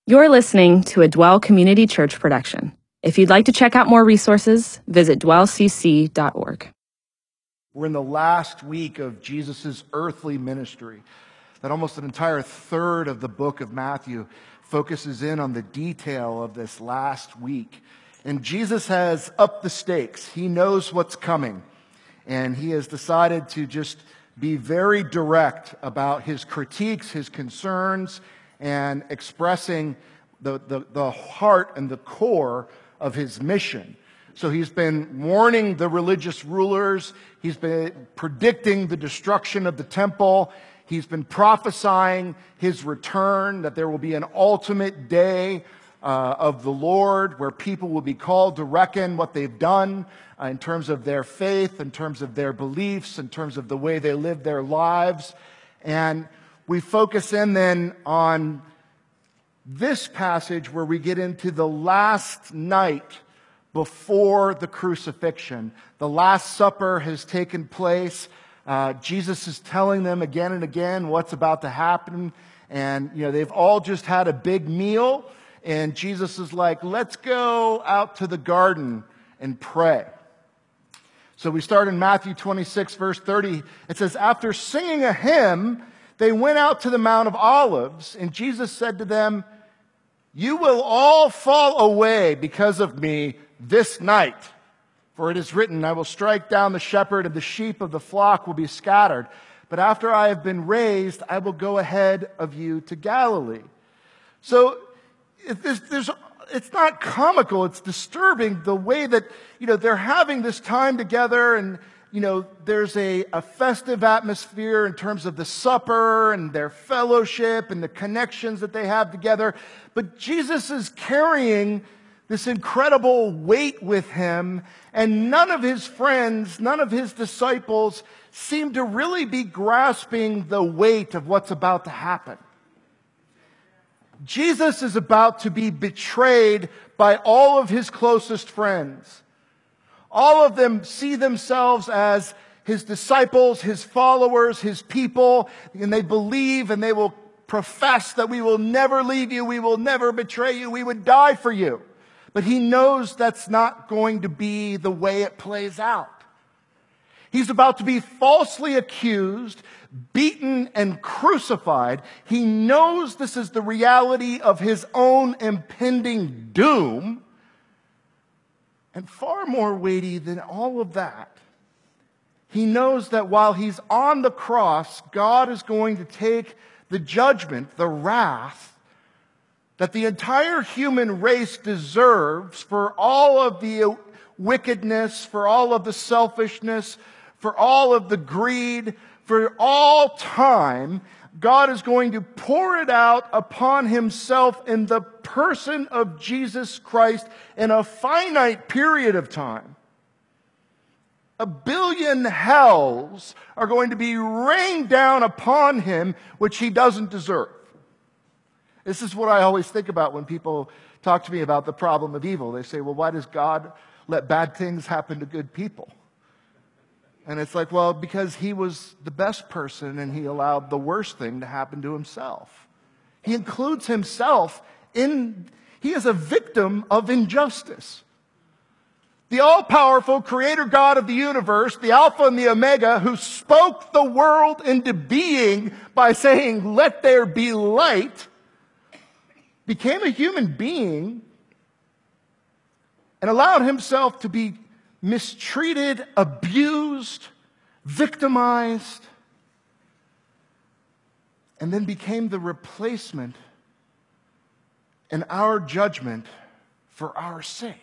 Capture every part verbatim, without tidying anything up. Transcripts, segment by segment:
You're listening to a Dwell Community Church production. If you'd like to check out more resources, visit dwell c c dot org. We're in the last week of Jesus' earthly ministry. That almost an entire third of the book of Matthew focuses in on the detail of this last week. And Jesus has upped the stakes. He knows what's coming. And he has decided to just be very direct about his critiques, his concerns, and expressing the, the, the heart and the core of his mission. So he's been warning the religious rulers. He's been predicting the destruction of the temple. He's been prophesying his return, that there will be an ultimate day uh, of the Lord where people will be called to reckon what they've done uh, in terms of their faith, in terms of their beliefs, in terms of the way they live their lives. And we focus in then on this passage where we get into the last night before the crucifixion. The Last Supper has taken place. Uh, Jesus is telling them again and again what's about to happen. And, you know, they've all just had a big meal. And Jesus is like, let's go out to the garden and pray. So we start in Matthew twenty-six, verse thirty. It says, after singing a hymn, they went out to the Mount of Olives. And Jesus said to them, you will all fall away because of me this night. For it is written, I will strike down the shepherd, and the sheep of the flock will be scattered. But after I have been raised, I will go ahead of you to Galilee. So there's, there's, it's not comical, it's disturbing the way that, you know, they're having this time together, and, you know, there's a, a festive atmosphere in terms of the supper and their fellowship and the connections that they have together. But Jesus is carrying this incredible weight with him, and none of his friends, none of his disciples seem to really be grasping the weight of what's about to happen. Jesus is about to be betrayed by all of his closest friends. All of them see themselves as his disciples, his followers, his people, and they believe and they will profess that we will never leave you, we will never betray you, we would die for you. But he knows that's not going to be the way it plays out. He's about to be falsely accused, beaten, and crucified. He knows this is the reality of his own impending doom. And far more weighty than all of that, he knows that while he's on the cross, God is going to take the judgment, the wrath, that the entire human race deserves for all of the wickedness, for all of the selfishness, for all of the greed, for all time. God is going to pour it out upon himself in the person of Jesus Christ in a finite period of time. A billion hells are going to be rained down upon him, which he doesn't deserve. This is what I always think about when people talk to me about the problem of evil. They say, well, why does God let bad things happen to good people? And it's like, well, because he was the best person and he allowed the worst thing to happen to himself. He includes himself in, he is a victim of injustice. The all-powerful creator God of the universe, the Alpha and the Omega, who spoke the world into being by saying, let there be light, became a human being and allowed himself to be mistreated, abused, victimized, and then became the replacement in our judgment for our sake.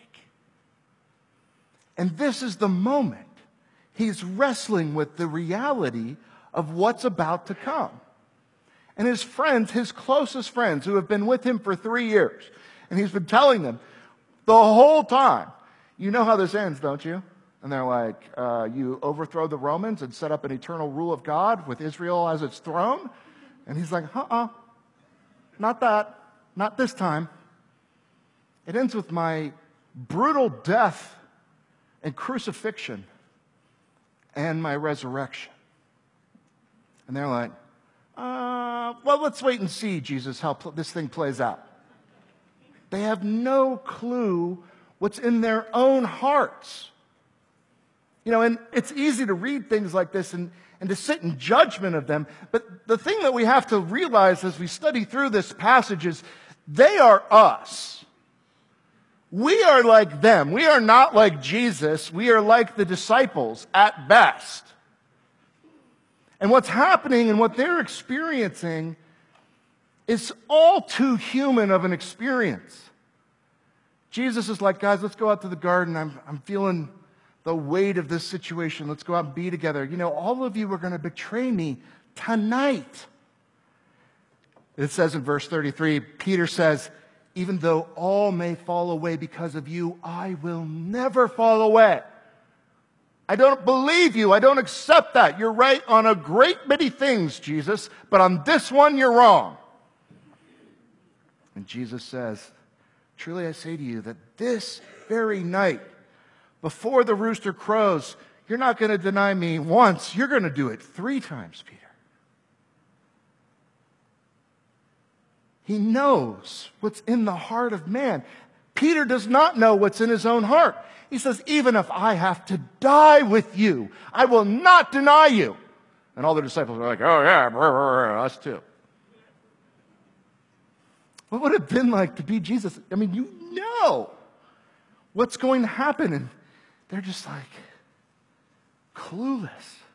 And this is the moment he's wrestling with the reality of what's about to come. And his friends, his closest friends who have been with him for three years, and he's been telling them the whole time, you know how this ends, don't you? And they're like, uh, you overthrow the Romans and set up an eternal rule of God with Israel as its throne? And he's like, uh-uh, not that, not this time. It ends with my brutal death and crucifixion and my resurrection. And they're like, uh, well, let's wait and see, Jesus, how pl- this thing plays out. They have no clue what's in their own hearts. You know, and it's easy to read things like this and, and to sit in judgment of them. But the thing that we have to realize as we study through this passage is they are us. We are like them. We are not like Jesus. We are like the disciples at best. And what's happening and what they're experiencing is all too human of an experience. Jesus is like, guys, let's go out to the garden. I'm, I'm feeling the weight of this situation. Let's go out and be together. You know, all of you are going to betray me tonight. It says in verse thirty-three, Peter says, even though all may fall away because of you, I will never fall away. I don't believe you. I don't accept that. You're right on a great many things, Jesus, but on this one, you're wrong. And Jesus says, truly I say to you that this very night, before the rooster crows, you're not going to deny me once. You're going to do it three times, Peter. He knows what's in the heart of man. Peter does not know what's in his own heart. He says, even if I have to die with you, I will not deny you. And all the disciples are like, oh yeah, brr, brr, brr, us too. What would it have been like to be Jesus? I mean, you know what's going to happen. And they're just like clueless.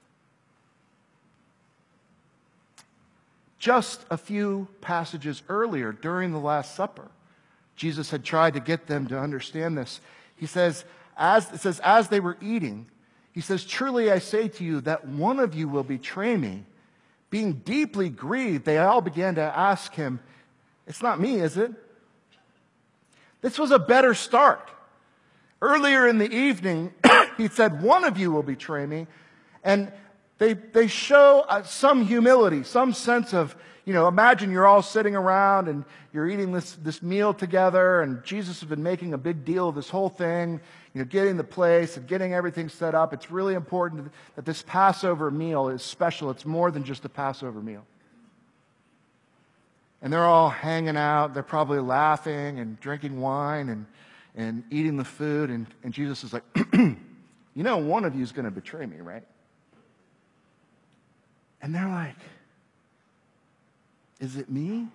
Just a few passages earlier, during the Last Supper, Jesus had tried to get them to understand this. He says, as it says, as they were eating, he says, truly I say to you that one of you will betray me. Being deeply grieved, they all began to ask him, it's not me, is it? This was a better start. Earlier in the evening, he said, one of you will betray me. And They, they show uh, some humility, some sense of, you know, imagine you're all sitting around and you're eating this, this meal together, and Jesus has been making a big deal of this whole thing, you know, getting the place and getting everything set up. It's really important that this Passover meal is special. It's more than just a Passover meal. And they're all hanging out. They're probably laughing and drinking wine and, and eating the food. And, and Jesus is like, you know, one of you is going to betray me, right? And they're like, is it me?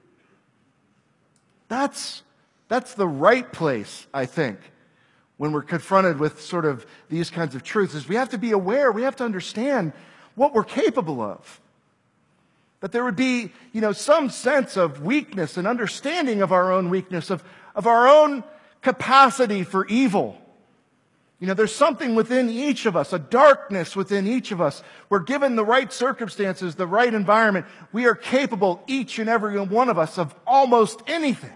That's, that's the right place, I think, when we're confronted with sort of these kinds of truths, is we have to be aware, we have to understand what we're capable of. That there would be, you know, some sense of weakness and understanding of our own weakness, of, of our own capacity for evil. You know, there's something within each of us, a darkness within each of us. We're given the right circumstances, the right environment. We are capable, each and every one of us, of almost anything.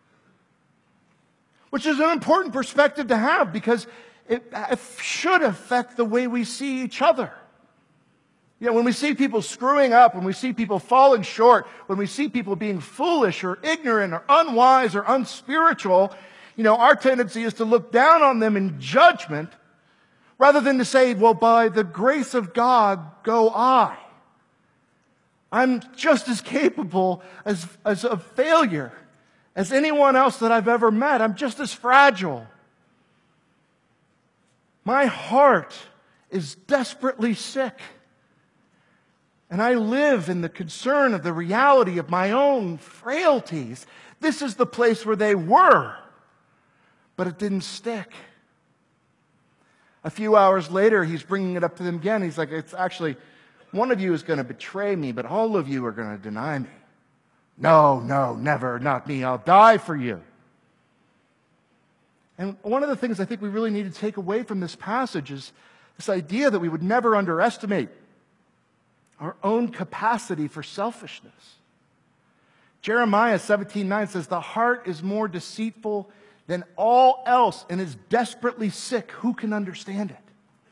Which is an important perspective to have, because it, it should affect the way we see each other. You know, when we see people screwing up, when we see people falling short, when we see people being foolish or ignorant or unwise or unspiritual, you know, our tendency is to look down on them in judgment rather than to say, well, by the grace of God go I. I'm just as capable as, as a failure as anyone else that I've ever met. I'm just as fragile. My heart is desperately sick. And I live in the concern of the reality of my own frailties. This is the place where they were. But it didn't stick. A few hours later, he's bringing it up to them again. He's like, it's actually, one of you is going to betray me, but all of you are going to deny me. No, no, never, not me. I'll die for you. And one of the things I think we really need to take away from this passage is this idea that we would never underestimate our own capacity for selfishness. Jeremiah seventeen nine says, the heart is more deceitful than all else and is desperately sick. Who can understand it?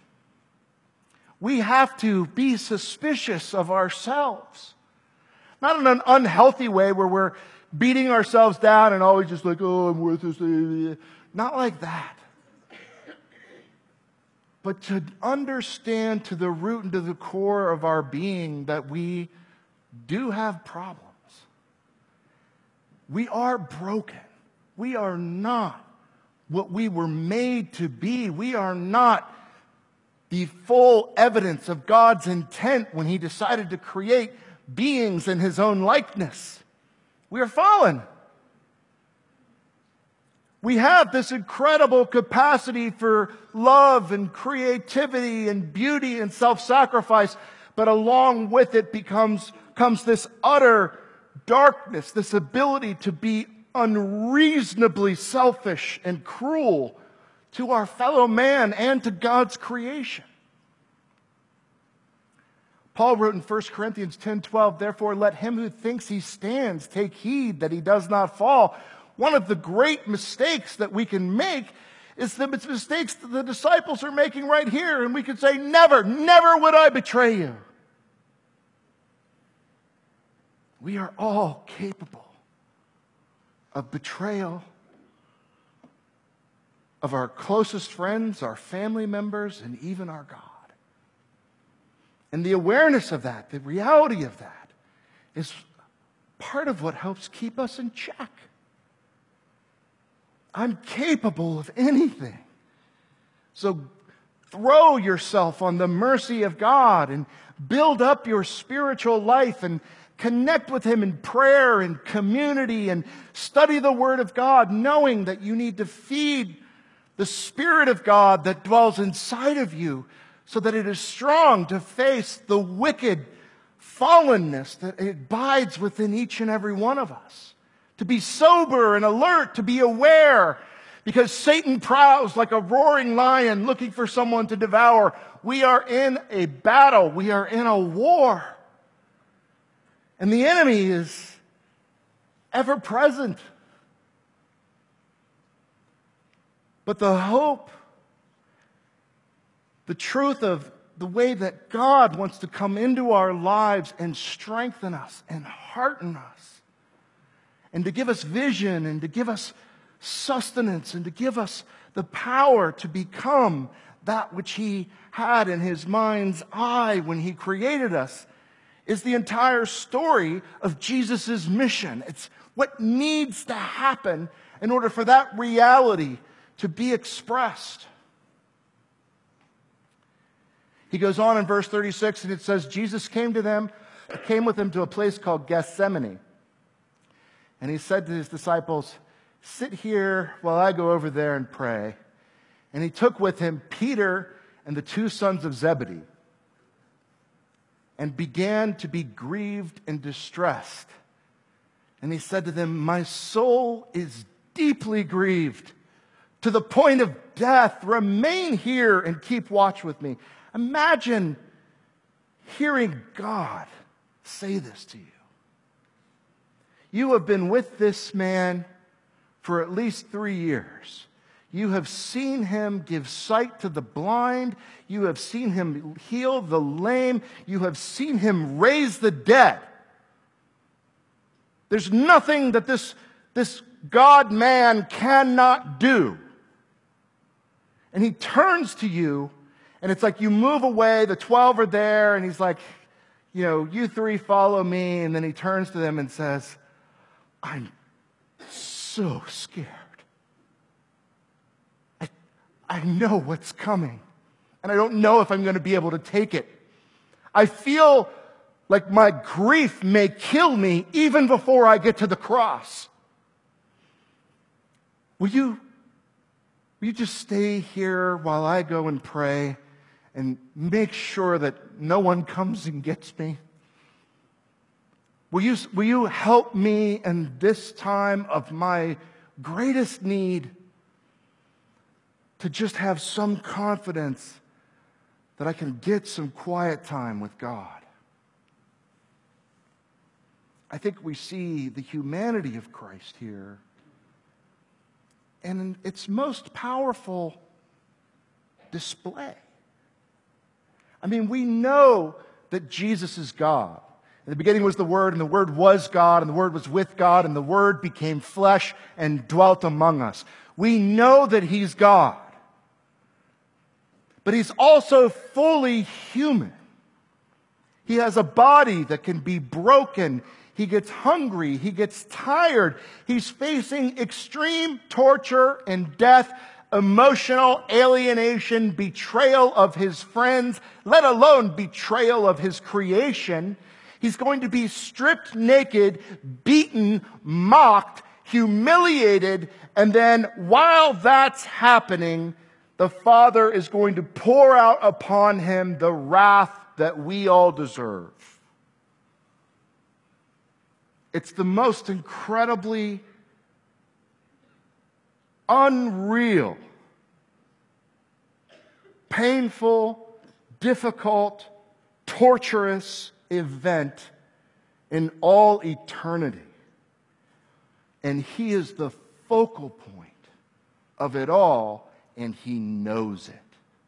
We have to be suspicious of ourselves. Not in an unhealthy way where we're beating ourselves down and always just like, oh, I'm worthless. Not like that. But to understand to the root and to the core of our being that we do have problems. We are broken. We are not what we were made to be. We are not the full evidence of God's intent when he decided to create beings in his own likeness. We are fallen. We have this incredible capacity for love and creativity and beauty and self-sacrifice, but along with it becomes, comes this utter darkness, this ability to be unreasonably selfish and cruel to our fellow man and to God's creation. Paul wrote in First Corinthians ten twelve, therefore let him who thinks he stands take heed that he does not fall. One of the great mistakes that we can make is the mistakes that the disciples are making right here. And we could say, never, never would I betray you. We are all capable of betrayal of our closest friends, our family members, and even our God. And the awareness of that, the reality of that, is part of what helps keep us in check. I'm capable of anything. So throw yourself on the mercy of God and build up your spiritual life and connect with him in prayer and community and study the Word of God, knowing that you need to feed the Spirit of God that dwells inside of you so that it is strong to face the wicked fallenness that abides within each and every one of us. To be sober and alert, to be aware, because Satan prowls like a roaring lion looking for someone to devour. We are in a battle. We are in a war. And the enemy is ever present. But the hope, the truth of the way that God wants to come into our lives and strengthen us and hearten us, and to give us vision, and to give us sustenance, and to give us the power to become that which he had in his mind's eye when he created us, is the entire story of Jesus' mission. It's what needs to happen in order for that reality to be expressed. He goes on in verse thirty-six, and it says, Jesus came to them, came with them to a place called Gethsemane. And he said to his disciples, sit here while I go over there and pray. And he took with him Peter and the two sons of Zebedee and began to be grieved and distressed. And he said to them, my soul is deeply grieved to the point of death. Remain here and keep watch with me. Imagine hearing God say this to you. You have been with this man for at least three years. You have seen him give sight to the blind. You have seen him heal the lame. You have seen him raise the dead. There's nothing that this, this God-man cannot do. And he turns to you, and it's like you move away, the twelve are there, and he's like, you know, you three follow me. And then he turns to them and says, I'm so scared. I, I know what's coming, and I don't know if I'm going to be able to take it. I feel like my grief may kill me even before I get to the cross. Will you, will you just stay here while I go and pray and make sure that no one comes and gets me? Will you, will you help me in this time of my greatest need to just have some confidence that I can get some quiet time with God? I think we see the humanity of Christ here, and in its most powerful display. I mean, we know that Jesus is God. In the beginning was the Word, and the Word was God, and the Word was with God, and the Word became flesh and dwelt among us. We know that He's God. But He's also fully human. He has a body that can be broken He gets hungry. He gets tired. He's facing extreme torture and death, emotional alienation, betrayal of his friends, let alone betrayal of his creation. He's going to be stripped naked, beaten, mocked, humiliated, and then while that's happening, the Father is going to pour out upon him the wrath that we all deserve. It's the most incredibly unreal, painful, difficult, torturous event in all eternity. And he is the focal point of it all, and he knows it.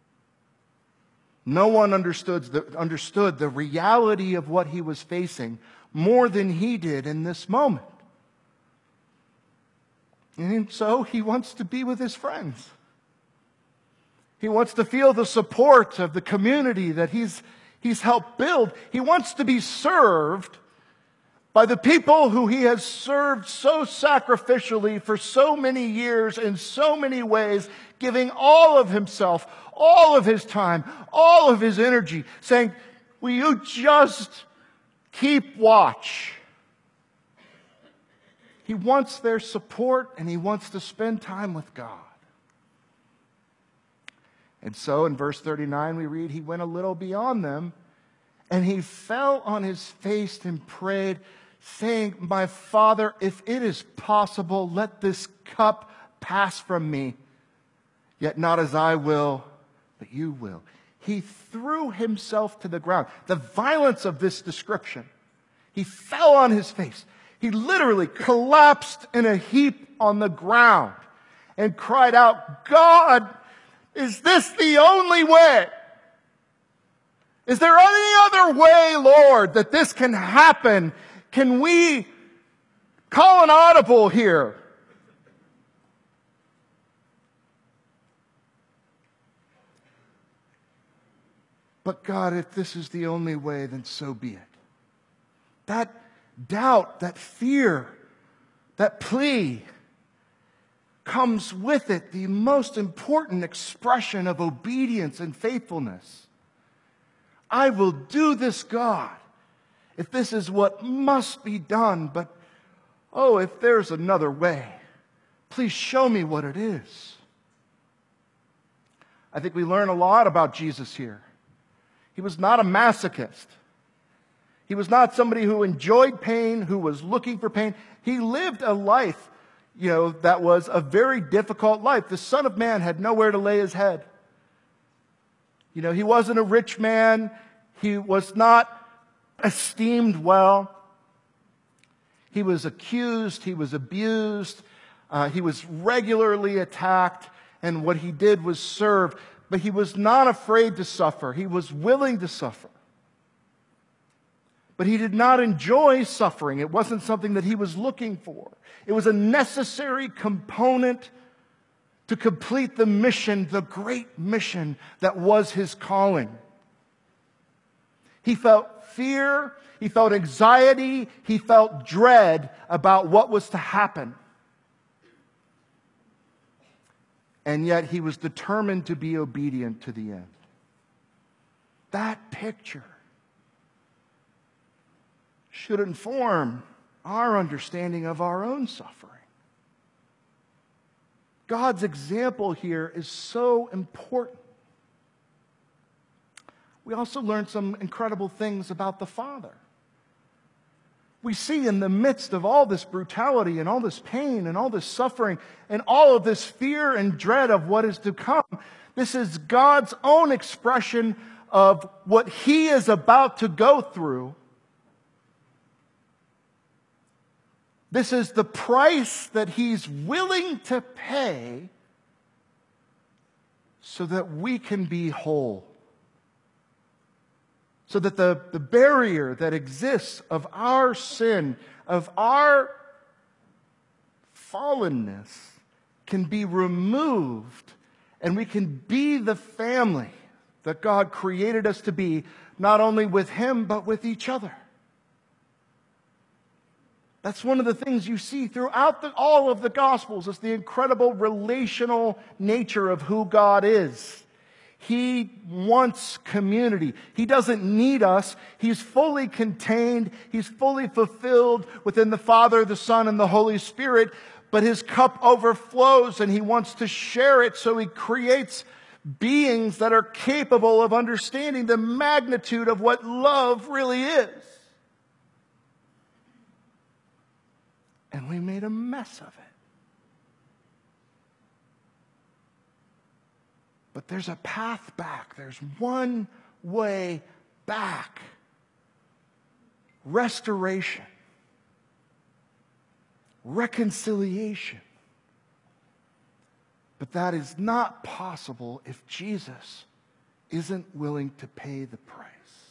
No one understood the, understood the reality of what he was facing more than he did in this moment. And so he wants to be with his friends. He wants to feel the support of the community that he's, he's helped build. He wants to be served by the people who he has served so sacrificially for so many years in so many ways, giving all of himself, all of his time, all of his energy, saying, will you just keep watch? He wants their support and he wants to spend time with God. And so in verse thirty-nine we read, he went a little beyond them and he fell on his face and prayed, saying, my Father, if it is possible, let this cup pass from me. Yet not as I will, but you will. He threw himself to the ground. The violence of this description. He fell on his face. He literally collapsed in a heap on the ground and cried out, God, is this the only way? Is there any other way, Lord, that this can happen? Can we call an audible here? But God, if this is the only way, then so be it. That doubt, that fear, that plea comes with it the most important expression of obedience and faithfulness. I will do this, God, if this is what must be done, but oh, if there's another way, please show me what it is. I think we learn a lot about Jesus here. He was not a masochist. He was not somebody who enjoyed pain, who was looking for pain. He lived a life, you know, that was a very difficult life. The Son of Man had nowhere to lay his head. You know, he wasn't a rich man. He was not esteemed well. He was accused. He was abused. Uh, he was regularly attacked. And what he did was serve. But he was not afraid to suffer. He was willing to suffer. But he did not enjoy suffering. It wasn't something that he was looking for. It was a necessary component to complete the mission, the great mission that was his calling. He felt fear, he felt anxiety, he felt dread about what was to happen. And yet he was determined to be obedient to the end. That picture should inform our understanding of our own suffering. God's example here is so important. We also learn some incredible things about the Father. We see in the midst of all this brutality and all this pain and all this suffering and all of this fear and dread of what is to come, this is God's own expression of what He is about to go through. This is the price that He's willing to pay so that we can be whole. So that the, the barrier that exists of our sin, of our fallenness, can be removed and we can be the family that God created us to be, not only with Him, but with each other. That's one of the things you see throughout the, all of the Gospels, is the incredible relational nature of who God is. He wants community. He doesn't need us. He's fully contained. He's fully fulfilled within the Father, the Son, and the Holy Spirit. But His cup overflows and He wants to share it. So He creates beings that are capable of understanding the magnitude of what love really is. And we made a mess of it. But there's a path back. There's one way back. Restoration. Reconciliation. But that is not possible if Jesus isn't willing to pay the price.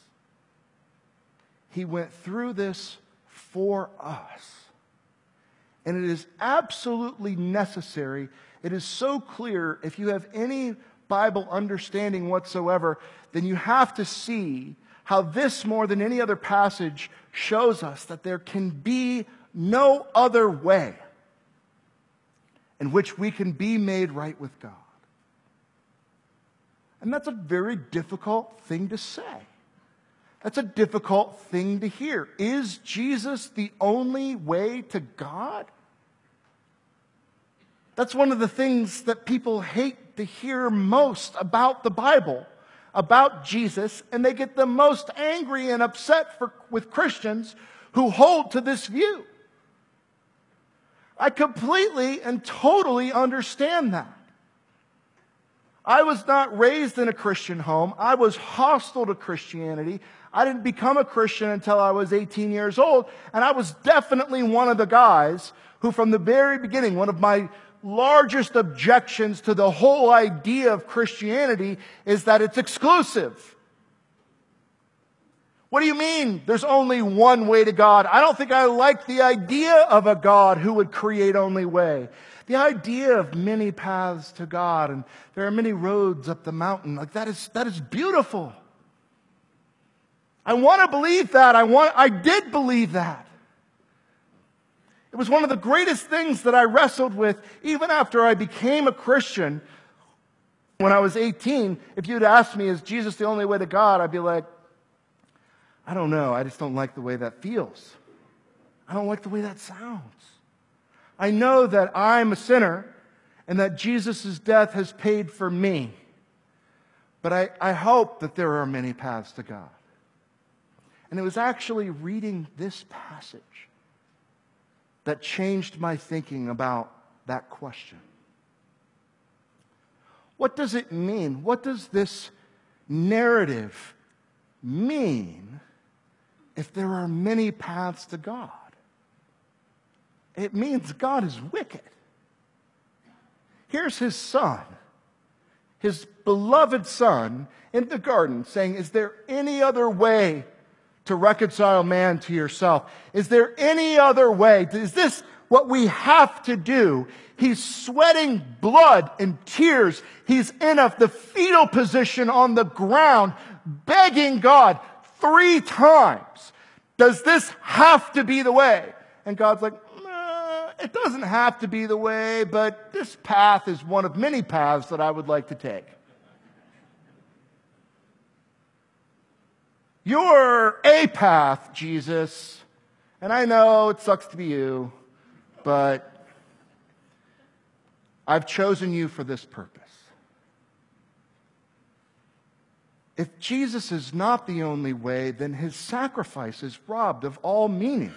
He went through this for us. And it is absolutely necessary. It is so clear. If you have any Bible understanding whatsoever, then you have to see how this, more than any other passage, shows us that there can be no other way in which we can be made right with God. And that's a very difficult thing to say. That's a difficult thing to hear. Is Jesus the only way to God? That's one of the things that people hate to hear most about the Bible, about Jesus, and they get the most angry and upset for, with Christians who hold to this view. I completely and totally understand that. I was not raised in a Christian home. I was hostile to Christianity. I didn't become a Christian until I was eighteen years old, and I was definitely one of the guys who, from the very beginning, one of my largest objections to the whole idea of Christianity is that it's exclusive. What do you mean there's only one way to God? I don't think I like the idea of a God who would create only way. The idea of many paths to God, and there are many roads up the mountain, like that is that is beautiful. I want to believe that. I want I did believe that. It was one of the greatest things that I wrestled with even after I became a Christian. When I was eighteen, if you'd asked me, is Jesus the only way to God? I'd be like, I don't know. I just don't like the way that feels. I don't like the way that sounds. I know that I'm a sinner and that Jesus' death has paid for me. But I, I hope that there are many paths to God. And it was actually reading this passage that changed my thinking about that question. What does it mean? What does this narrative mean if there are many paths to God? It means God is wicked. Here's His Son, His beloved Son, in the garden saying, is there any other way to reconcile man to yourself? Is there any other way? Is this what we have to do? He's sweating blood and tears. He's in a, the fetal position on the ground, begging God three times. Does this have to be the way? And God's like, nah, it doesn't have to be the way, but this path is one of many paths that I would like to take. You're a path, Jesus. And I know it sucks to be you, but I've chosen you for this purpose. If Jesus is not the only way, then His sacrifice is robbed of all meaning.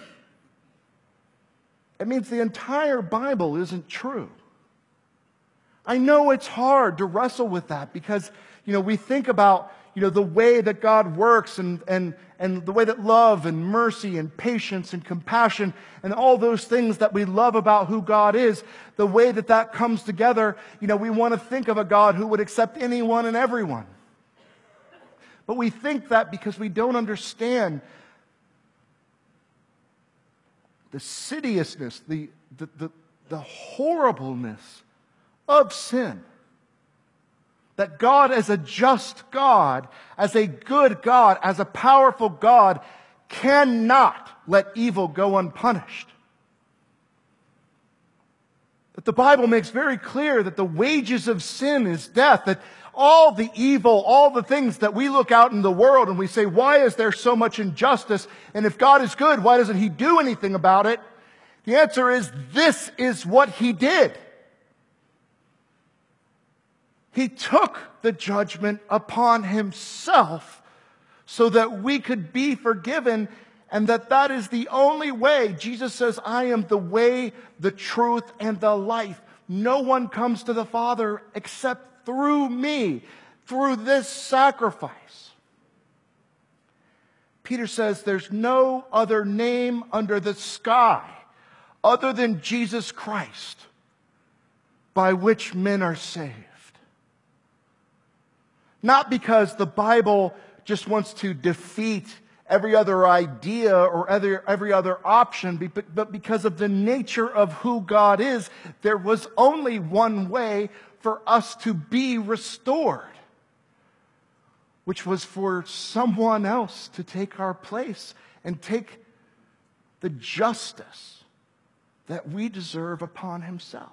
It means the entire Bible isn't true. I know it's hard to wrestle with that because, you know, we think about, you know, the way that God works and, and, and the way that love and mercy and patience and compassion and all those things that we love about who God is, the way that that comes together, you know, we want to think of a God who would accept anyone and everyone. But we think that because we don't understand the insidiousness, the, the, the, the horribleness of sin. That God, as a just God, as a good God, as a powerful God, cannot let evil go unpunished. That the Bible makes very clear that the wages of sin is death, that all the evil, all the things that we look out in the world and we say, why is there so much injustice? And if God is good, why doesn't He do anything about it? The answer is, this is what He did. He took the judgment upon Himself so that we could be forgiven, and that that is the only way. Jesus says, I am the way, the truth, and the life. No one comes to the Father except through me, through this sacrifice. Peter says there's no other name under the sky other than Jesus Christ by which men are saved. Not because the Bible just wants to defeat every other idea or other, every other option, but because of the nature of who God is. There was only one way for us to be restored, which was for someone else to take our place and take the justice that we deserve upon Himself.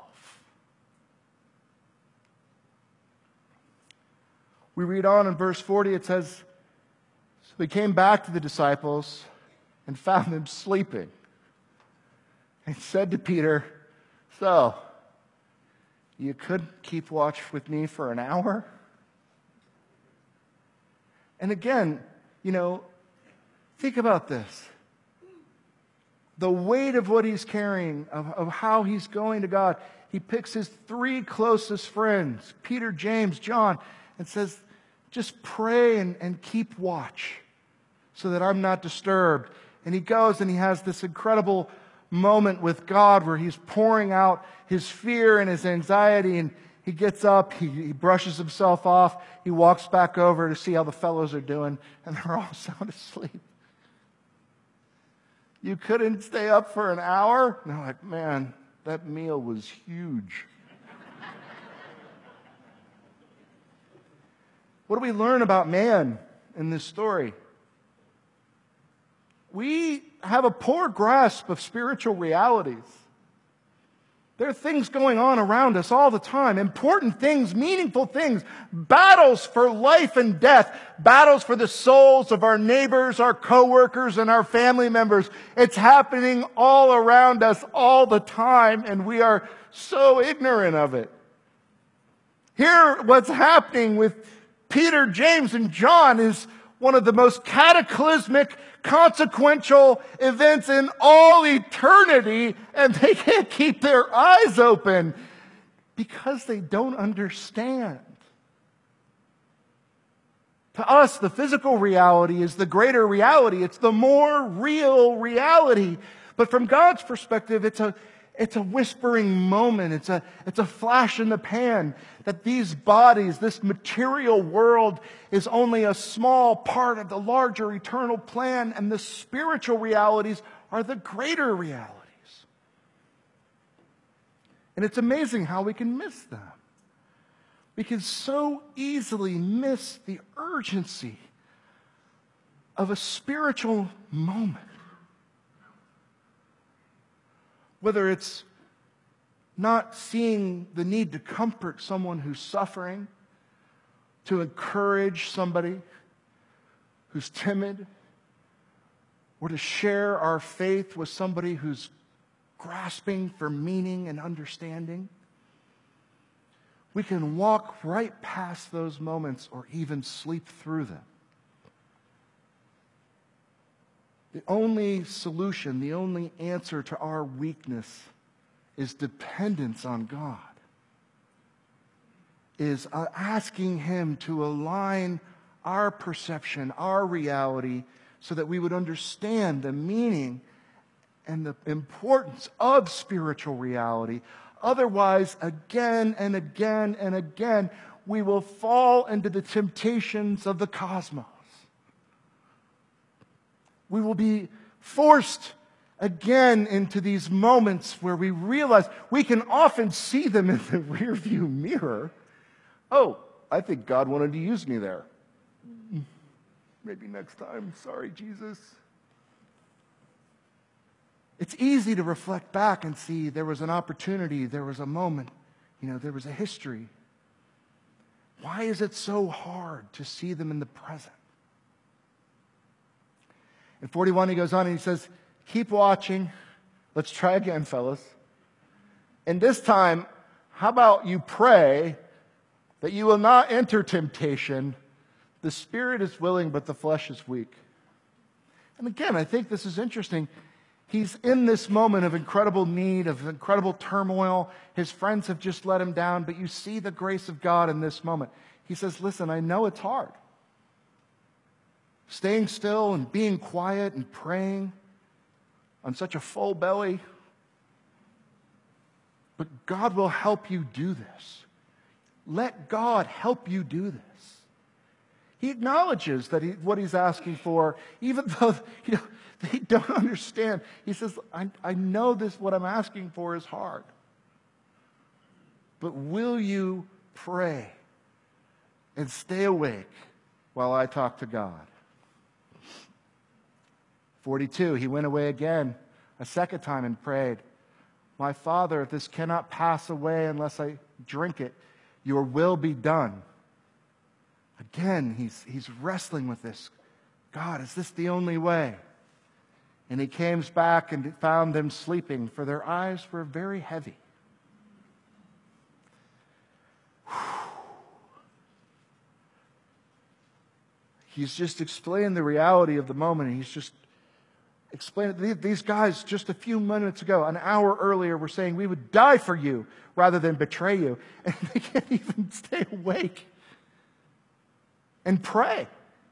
We read on in verse forty, it says, so He came back to the disciples and found them sleeping. And said to Peter, so, you couldn't keep watch with me for an hour? And again, you know, think about this. The weight of what he's carrying, of, of how he's going to God. He picks his three closest friends, Peter, James, John, and says, just pray and, and keep watch so that I'm not disturbed. And he goes and he has this incredible moment with God where he's pouring out his fear and his anxiety, and he gets up, he, he brushes himself off, he walks back over to see how the fellows are doing, and they're all sound asleep. You couldn't stay up for an hour? And they're like, man, that meal was huge. What do we learn about man in this story? We have a poor grasp of spiritual realities. There are things going on around us all the time. Important things, meaningful things. Battles for life and death. Battles for the souls of our neighbors, our coworkers, and our family members. It's happening all around us all the time, and we are so ignorant of it. Here, what's happening with Peter, James, and John is one of the most cataclysmic, consequential events in all eternity, and they can't keep their eyes open because they don't understand. To us, the physical reality is the greater reality. It's the more real reality. But from God's perspective, it's a It's a whispering moment. It's a, it's a flash in the pan that these bodies, this material world is only a small part of the larger eternal plan, and the spiritual realities are the greater realities. And it's amazing how we can miss them. We can so easily miss the urgency of a spiritual moment. Whether it's not seeing the need to comfort someone who's suffering, to encourage somebody who's timid, or to share our faith with somebody who's grasping for meaning and understanding. We can walk right past those moments or even sleep through them. The only solution, the only answer to our weakness is dependence on God. Is asking Him to align our perception, our reality, so that we would understand the meaning and the importance of spiritual reality. Otherwise, again and again and again, we will fall into the temptations of the cosmos. We will be forced again into these moments where we realize we can often see them in the rearview mirror. Oh, I think God wanted to use me there. Maybe next time. Sorry, Jesus. It's easy to reflect back and see there was an opportunity, there was a moment, you know, there was a history. Why is it so hard to see them in the present? In forty-one, he goes on and he says, keep watching. Let's try again, fellas. And this time, how about you pray that you will not enter temptation? The spirit is willing, but the flesh is weak. And again, I think this is interesting. He's in this moment of incredible need, of incredible turmoil. His friends have just let him down, but you see the grace of God in this moment. He says, listen, I know it's hard. Staying still and being quiet and praying on such a full belly. But God will help you do this. Let God help you do this. He acknowledges that he, what he's asking for, even though you know, they don't understand. He says, I, I know this, what I'm asking for is hard. But will you pray and stay awake while I talk to God? forty-two, he went away again a second time and prayed, my Father, if this cannot pass away unless I drink it, your will be done. Again, he's, he's wrestling with this. God, is this the only way? And he came back and found them sleeping, for their eyes were very heavy. He's just explained the reality of the moment. He's just explained it. These guys just a few minutes ago, an hour earlier, were saying we would die for you rather than betray you. And they can't even stay awake and pray.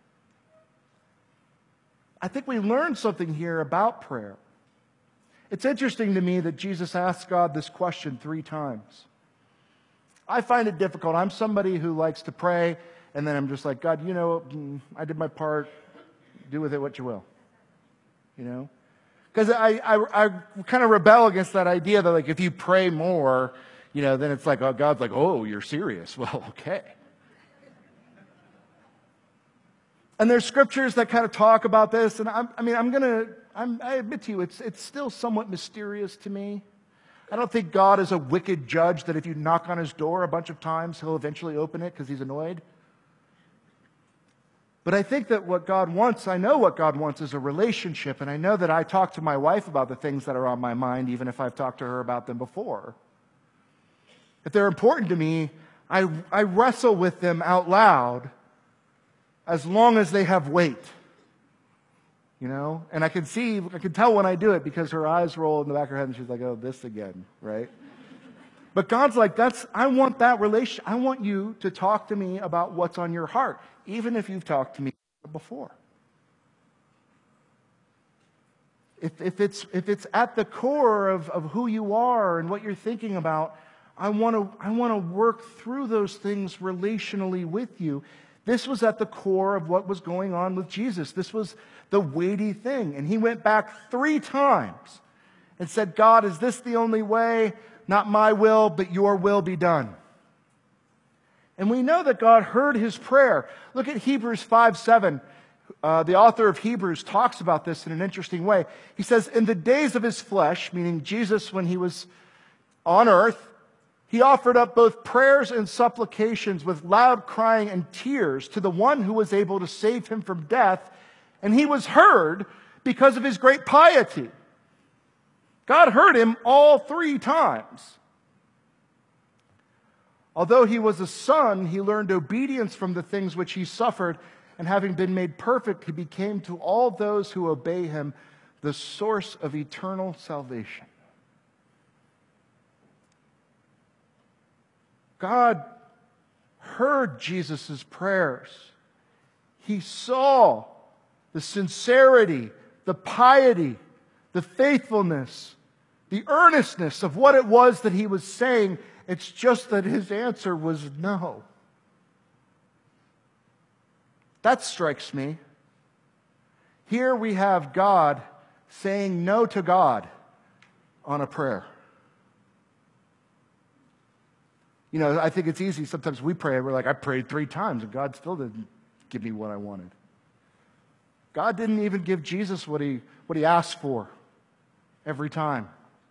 I think we learned something here about prayer. It's interesting to me that Jesus asked God this question three times. I find it difficult. I'm somebody who likes to pray, and then I'm just like, God, you know, I did my part. Do with it what you will. You know? Because I, I, I kind of rebel against that idea that, like, if you pray more, you know, then it's like, oh, God's like, oh, you're serious. Well, okay. And there's scriptures that kind of talk about this, and I'm, I mean, I'm going to, I admit to you, it's, it's still somewhat mysterious to me. I don't think God is a wicked judge that if you knock on his door a bunch of times, he'll eventually open it because he's annoyed. But I think that what God wants, I know what God wants is a relationship, and I know that I talk to my wife about the things that are on my mind, even if I've talked to her about them before. If they're important to me, I, I wrestle with them out loud as long as they have weight. You know? And I can see, I can tell when I do it because her eyes roll in the back of her head and she's like, oh, this again, right? But God's like, that's, I want that relation. I want you to talk to me about what's on your heart, even if you've talked to me before. If, if it's, if it's at the core of, of who you are and what you're thinking about, I want to, I want to work through those things relationally with you. This was at the core of what was going on with Jesus. This was the weighty thing. And he went back three times and said, God, is this the only way? Not my will, but your will be done. And we know that God heard his prayer. Look at Hebrews five seven. Uh, the author of Hebrews talks about this in an interesting way. He says, in the days of his flesh, meaning Jesus when he was on earth, he offered up both prayers and supplications with loud crying and tears to the one who was able to save him from death, and he was heard because of his great piety. God heard him all three times. Although he was a son, he learned obedience from the things which he suffered, and having been made perfect, he became to all those who obey him the source of eternal salvation. God heard Jesus' prayers. He saw the sincerity, the piety, the faithfulness, the earnestness of what it was that he was saying. It's just that his answer was no. That strikes me. Here we have God saying no to God on a prayer. You know, I think it's easy. Sometimes we pray, we're like, I prayed three times, and God still didn't give me what I wanted. God didn't even give Jesus what he, what he asked for. every time.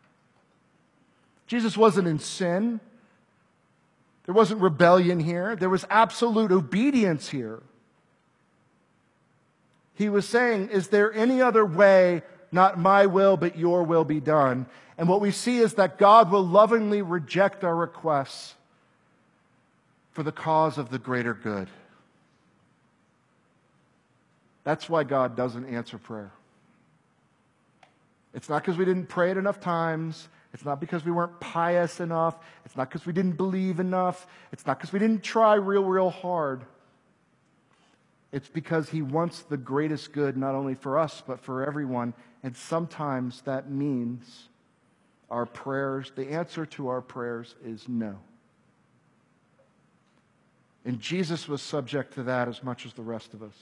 Jesus wasn't in sin. There wasn't rebellion here. There was absolute obedience here. He was saying, is there any other way, not my will, but your will be done? And what we see is that God will lovingly reject our requests for the cause of the greater good. That's why God doesn't answer prayer. It's not because we didn't pray it enough times. It's not because we weren't pious enough. It's not because we didn't believe enough. It's not because we didn't try real, real hard. It's because He wants the greatest good, not only for us, but for everyone. And sometimes that means our prayers, the answer to our prayers is no. And Jesus was subject to that as much as the rest of us.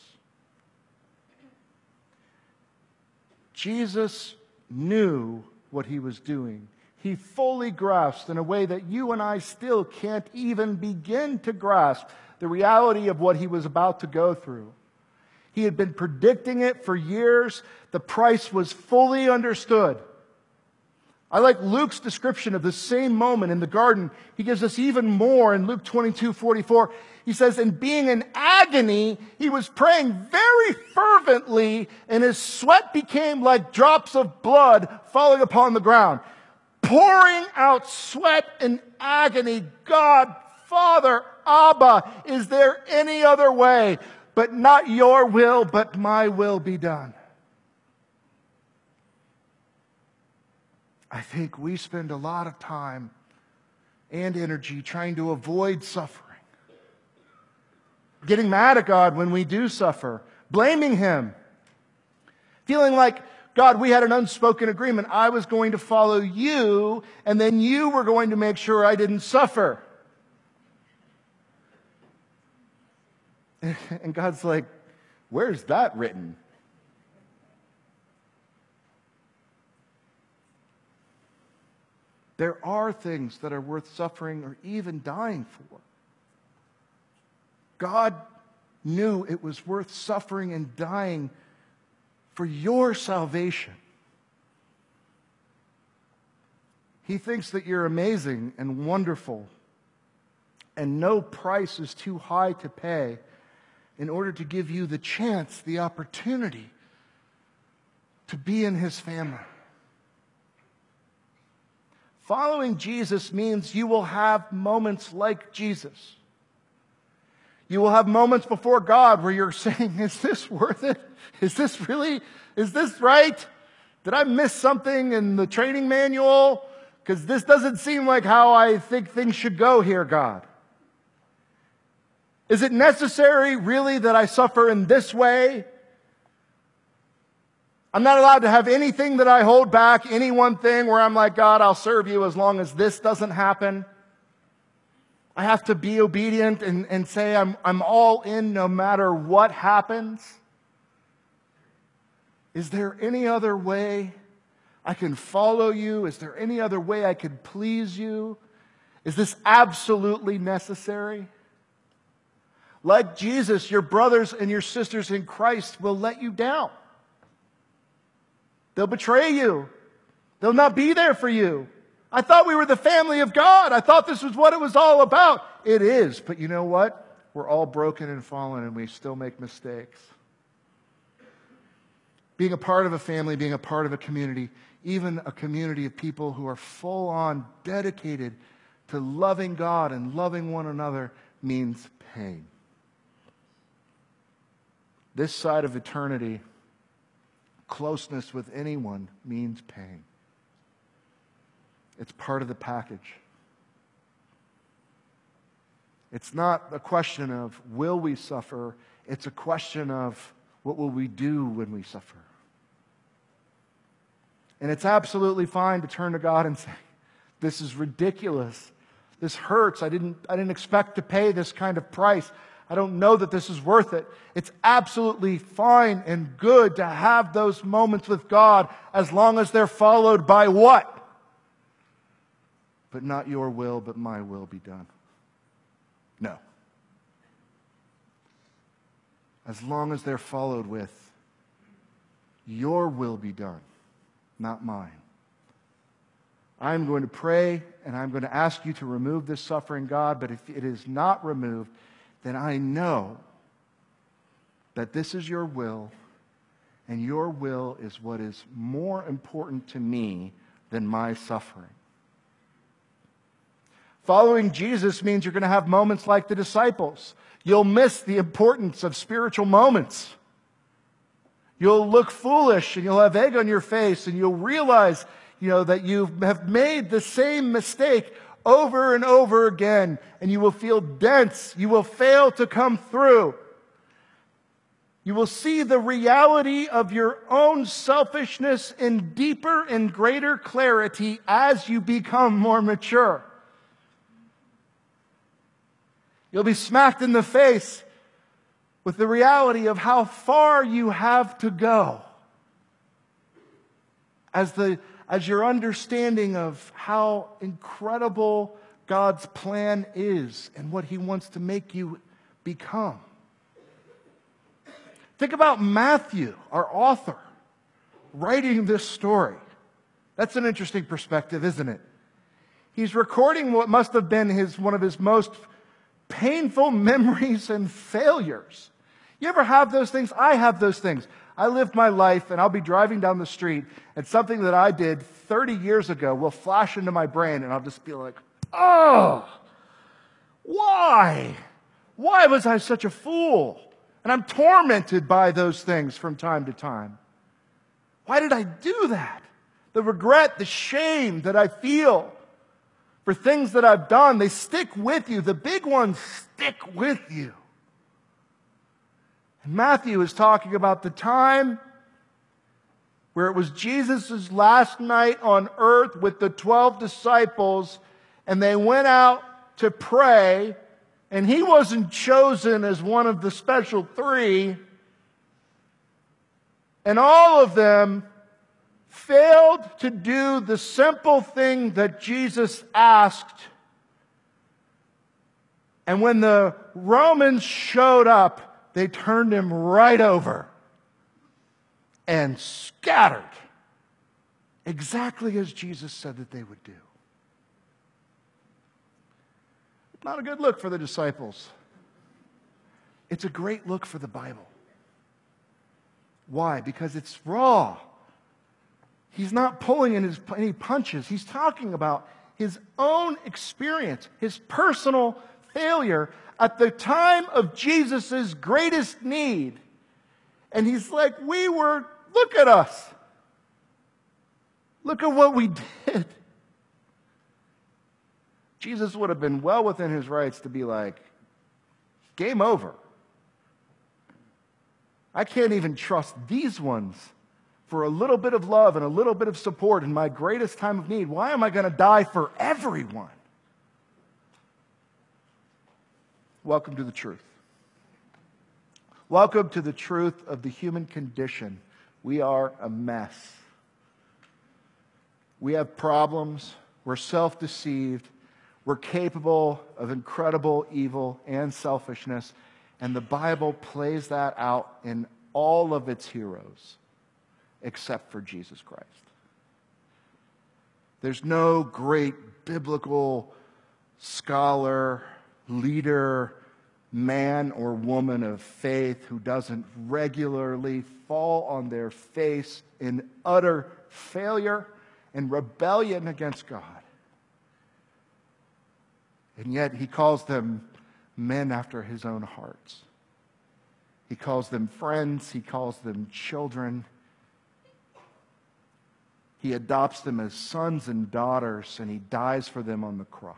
Jesus knew what He was doing. He fully grasped, in a way that you and I still can't even begin to grasp, the reality of what He was about to go through. He had been predicting it for years. The price was fully understood. I like Luke's description of the same moment in the garden. He gives us even more in Luke twenty-two forty-four. He says, and being in agony, he was praying very fervently, and his sweat became like drops of blood falling upon the ground. Pouring out sweat and agony. God, Father, Abba, is there any other way? But not your will, but my will be done. I think we spend a lot of time and energy trying to avoid suffering. Getting mad at God when we do suffer. Blaming Him. Feeling like, God, we had an unspoken agreement. I was going to follow you, and then you were going to make sure I didn't suffer. And God's like, where's that written? There are things that are worth suffering or even dying for. God knew it was worth suffering and dying for your salvation. He thinks that you're amazing and wonderful, and no price is too high to pay in order to give you the chance, the opportunity to be in His family. Following Jesus means you will have moments like Jesus. You will have moments before God where you're saying, is this worth it? Is this really, is this right? Did I miss something in the training manual? Because this doesn't seem like how I think things should go here, God. Is it necessary, really, that I suffer in this way? I'm not allowed to have anything that I hold back, any one thing where I'm like, God, I'll serve you as long as this doesn't happen. I have to be obedient and, and say I'm, I'm all in no matter what happens. Is there any other way I can follow you? Is there any other way I can please you? Is this absolutely necessary? Like Jesus, your brothers and your sisters in Christ will let you down. They'll betray you. They'll not be there for you. I thought we were the family of God. I thought this was what it was all about. It is, but you know what? We're all broken and fallen, and we still make mistakes. Being a part of a family, being a part of a community, even a community of people who are full on dedicated to loving God and loving one another, means pain. This side of eternity, closeness with anyone means pain. It's part of the package. It's not a question of will we suffer, it's a question of what will we do when we suffer. And it's absolutely fine to turn to God and say, this is ridiculous. This hurts. I didn't, I didn't expect to pay this kind of price. I don't know that this is worth it. It's absolutely fine and good to have those moments with God as long as they're followed by what? But not your will, but my will be done. No. As long as they're followed with your will be done, not mine. I'm going to pray and I'm going to ask you to remove this suffering, God, but if it is not removed, then I know that this is your will, and your will is what is more important to me than my suffering. Following Jesus means you're going to have moments like the disciples. You'll miss the importance of spiritual moments. You'll look foolish and you'll have egg on your face and you'll realize, you know, that you have made the same mistake over and over again, and you will feel dense. You will fail to come through. You will see the reality of your own selfishness in deeper and greater clarity as you become more mature. You'll be smacked in the face with the reality of how far you have to go as the as your understanding of how incredible God's plan is and what He wants to make you become. Think about Matthew, our author, writing this story. That's an interesting perspective, isn't it? He's recording what must have been his one of his most painful memories and failures. You ever have those things? I have those things. I live my life and I'll be driving down the street and something that I did thirty years ago will flash into my brain and I'll just be like, oh, why? Why was I such a fool? And I'm tormented by those things from time to time. Why did I do that? The regret, the shame that I feel for things that I've done, they stick with you. The big ones stick with you. And Matthew is talking about the time where it was Jesus' last night on earth with the twelve disciples, and they went out to pray, and he wasn't chosen as one of the special three, and all of them failed to do the simple thing that Jesus asked. And when the Romans showed up, they turned him right over and scattered, exactly as Jesus said that they would do. Not a good look for the disciples. It's a great look for the Bible. Why? Because it's raw. He's not pulling in his, any punches. He's talking about his own experience, his personal failure at the time of Jesus' greatest need. And he's like, we were, look at us. Look at what we did. Jesus would have been well within his rights to be like, game over. I can't even trust these ones for a little bit of love and a little bit of support in my greatest time of need. Why am I going to die for everyone? Welcome to the truth. Welcome to the truth of the human condition. We are a mess. We have problems. We're self-deceived. We're capable of incredible evil and selfishness. And the Bible plays that out in all of its heroes, except for Jesus Christ. There's no great biblical scholar, leader, man or woman of faith who doesn't regularly fall on their face in utter failure and rebellion against God. And yet he calls them men after his own hearts. He calls them friends. He calls them children. He adopts them as sons and daughters, and he dies for them on the cross.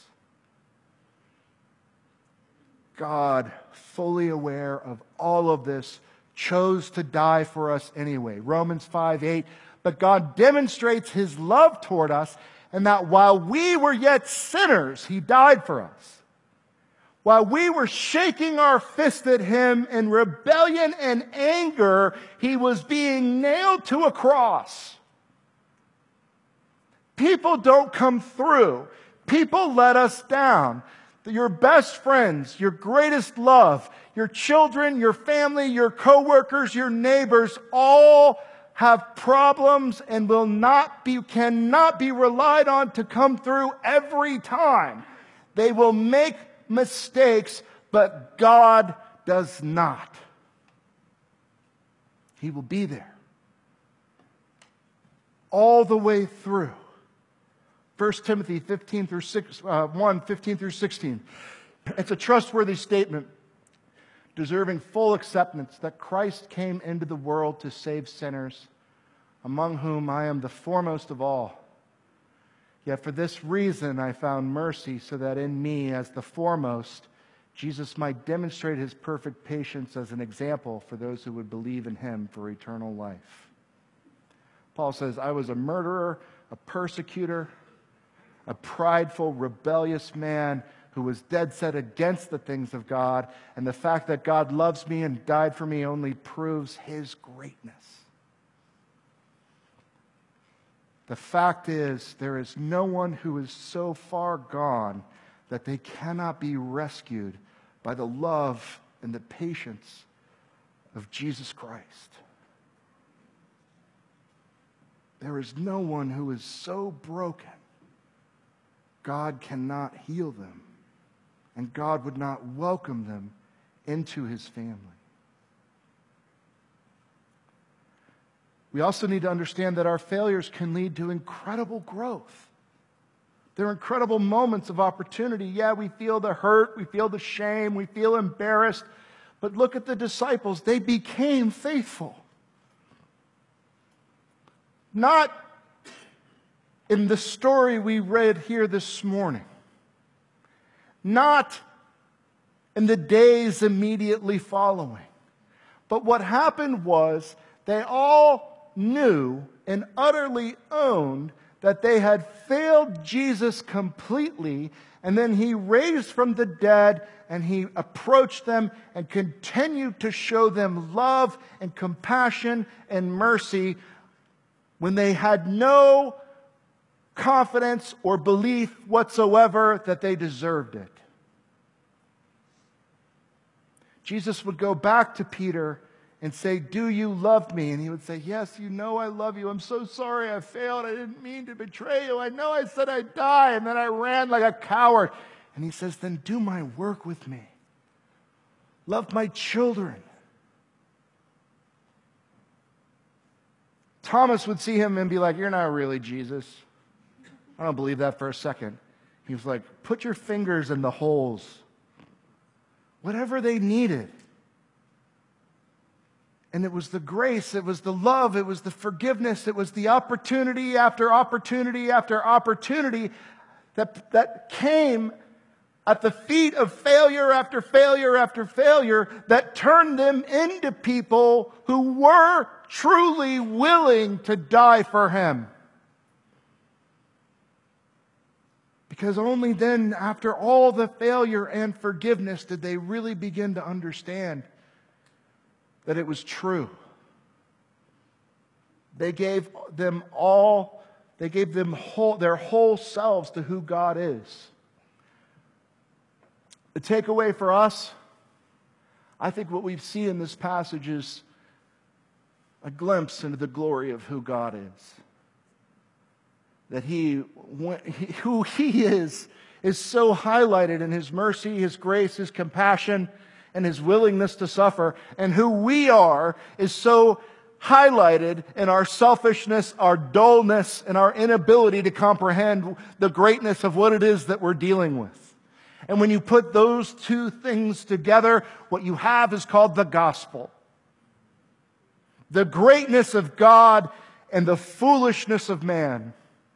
God, fully aware of all of this, chose to die for us anyway. Romans five eight, but God demonstrates his love toward us, and that while we were yet sinners, he died for us. While we were shaking our fist at him in rebellion and anger, he was being nailed to a cross. People don't come through. People let us down. Your best friends, your greatest love, your children, your family, your coworkers, your neighbors all have problems and will not be, cannot be relied on to come through every time. They will make mistakes, but God does not. He will be there all the way through. First Timothy fifteen through six, uh, one, fifteen through sixteen. It's a trustworthy statement, deserving full acceptance, that Christ came into the world to save sinners, among whom I am the foremost of all. Yet for this reason I found mercy, so that in me, as the foremost, Jesus might demonstrate his perfect patience as an example for those who would believe in him for eternal life. Paul says, I was a murderer, a persecutor, a prideful, rebellious man who was dead set against the things of God, and the fact that God loves me and died for me only proves his greatness. The fact is, there is no one who is so far gone that they cannot be rescued by the love and the patience of Jesus Christ. There is no one who is so broken, God cannot heal them, and God would not welcome them into his family. We also need to understand that our failures can lead to incredible growth. There are incredible moments of opportunity. Yeah, we feel the hurt, we feel the shame, we feel embarrassed. But look at the disciples. They became faithful. Not in the story we read here this morning. Not in the days immediately following. But what happened was they all knew and utterly owned that they had failed Jesus completely, and then he raised from the dead and he approached them and continued to show them love and compassion and mercy when they had no confidence or belief whatsoever that they deserved it. Jesus would go back to Peter and say, do you love me? And he would say, yes, you know I love you. I'm so sorry I failed. I didn't mean to betray you. I know I said I'd die, and then I ran like a coward. And he says, then do my work with me. Love my children. Thomas would see him and be like, you're not really Jesus. I don't believe that for a second. He was like, put your fingers in the holes. Whatever they needed. And it was the grace, it was the love, it was the forgiveness, it was the opportunity after opportunity after opportunity that, that came at the feet of failure after failure after failure that turned them into people who were truly willing to die for him. Because only then, after all the failure and forgiveness, did they really begin to understand that it was true. They gave them all, they gave them whole, their whole selves to who God is. The takeaway for us, I think what we see in this passage is a glimpse into the glory of who God is. That he, who he is, is so highlighted in his mercy, his grace, his compassion, and his willingness to suffer. And who we are is so highlighted in our selfishness, our dullness, and our inability to comprehend the greatness of what it is that we're dealing with. And when you put those two things together, what you have is called the gospel. The greatness of God and the foolishness of man.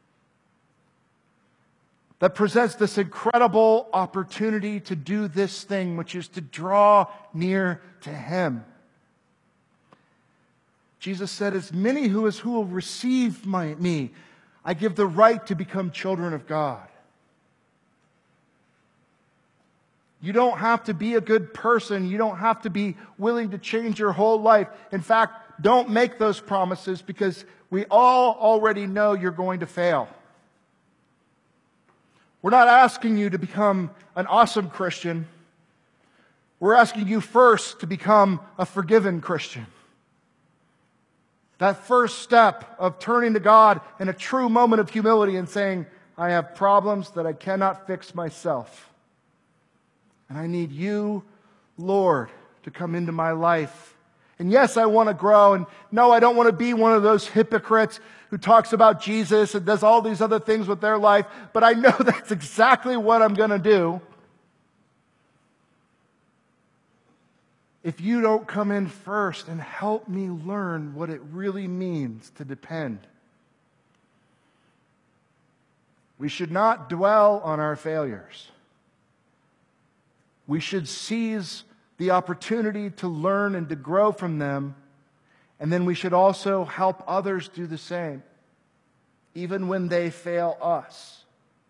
That presents this incredible opportunity to do this thing, which is to draw near to him. Jesus said, as many who is who will receive my, me, I give the right to become children of God. You don't have to be a good person. You don't have to be willing to change your whole life. In fact, don't make those promises, because we all already know you're going to fail. We're not asking you to become an awesome Christian. We're asking you first to become a forgiven Christian. That first step of turning to God in a true moment of humility and saying, I have problems that I cannot fix myself. And I need you, Lord, to come into my life. And yes, I want to grow. And no, I don't want to be one of those hypocrites who talks about Jesus and does all these other things with their life. But I know that's exactly what I'm going to do if you don't come in first and help me learn what it really means to depend. We should not dwell on our failures. We should seize the opportunity to learn and to grow from them. And then we should also help others do the same, even when they fail us.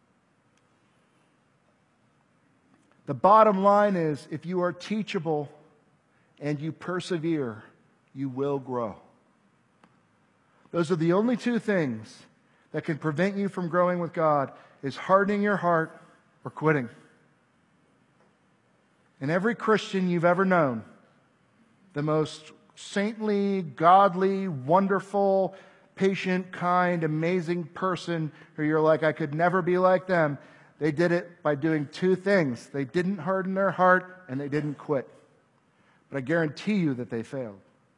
The bottom line is, if you are teachable and you persevere, you will grow. Those are the only two things that can prevent you from growing with God, is hardening your heart or quitting. And every Christian you've ever known, the most saintly, godly, wonderful, patient, kind, amazing person who you're like, I could never be like them, they did it by doing two things. They didn't harden their heart and they didn't quit. But I guarantee you that they failed.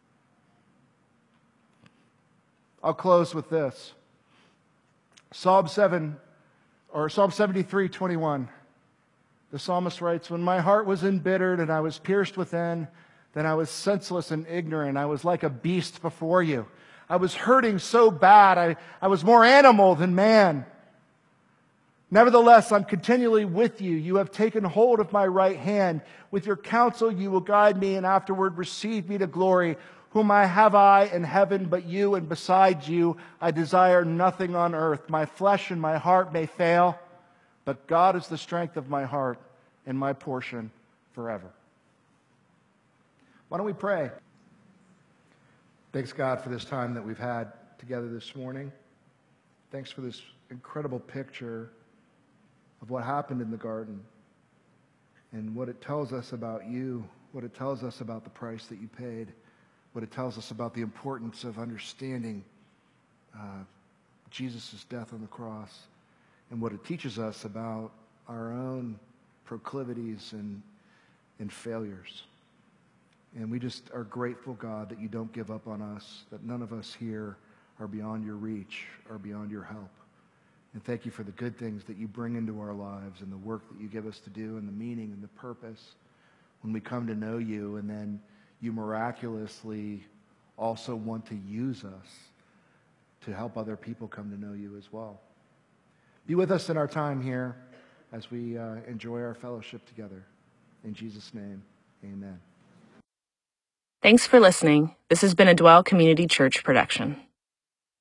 I'll close with this. Psalm seven, or Psalm seventy-three, twenty-one. The psalmist writes, when my heart was embittered and I was pierced within, then I was senseless and ignorant. I was like a beast before you. I was hurting so bad. I, I was more animal than man. Nevertheless, I'm continually with you. You have taken hold of my right hand. With your counsel you will guide me, and afterward receive me to glory. Whom I have I in heaven but you, and besides you I desire nothing on earth. My flesh and my heart may fail, but God is the strength of my heart and my portion forever. Why don't we pray? Thanks, God, for this time that we've had together this morning. Thanks for this incredible picture of what happened in the garden and what it tells us about you, what it tells us about the price that you paid, what it tells us about the importance of understanding uh, Jesus' death on the cross, and what it teaches us about our own proclivities and, and failures. And we just are grateful, God, that you don't give up on us, that none of us here are beyond your reach or beyond your help. And thank you for the good things that you bring into our lives and the work that you give us to do and the meaning and the purpose when we come to know you, and then you miraculously also want to use us to help other people come to know you as well. Be with us in our time here as we uh, enjoy our fellowship together. In Jesus' name, amen. Thanks for listening. This has been a Dwell Community Church production.